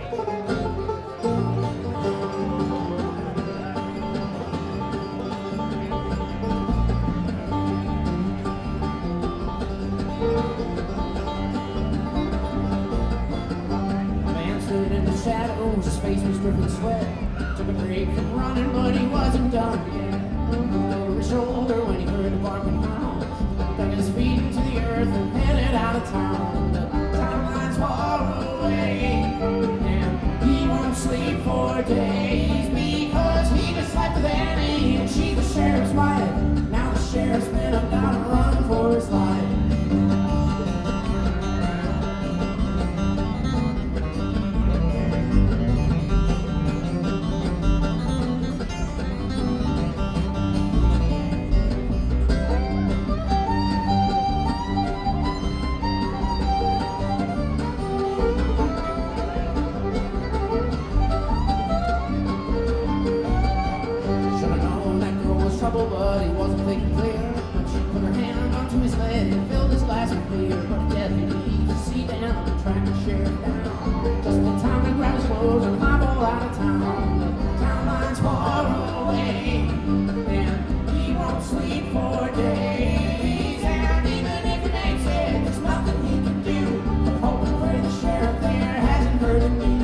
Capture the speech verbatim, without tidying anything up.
His face was dripping sweat. Took a break from running, but he wasn't done yet. Looked over his shoulder when he heard the barking hounds. Dug his feet into the earth and headed out of town. The timeline's far away, and he won't sleep for days because he was slept with Annie, and she's the sheriff's wife. Now the sheriff's been up down and run for his life. But he wasn't thinking clear when she put her hand onto his leg and filled his glass with beer. But the deputy to see down and track the sheriff down. Just in time to grab his clothes and hobble out of town. The town line's far away, and he won't sleep for days. And even if he makes it, there's nothing he can do. But hope and pray the sheriff there hasn't heard of me.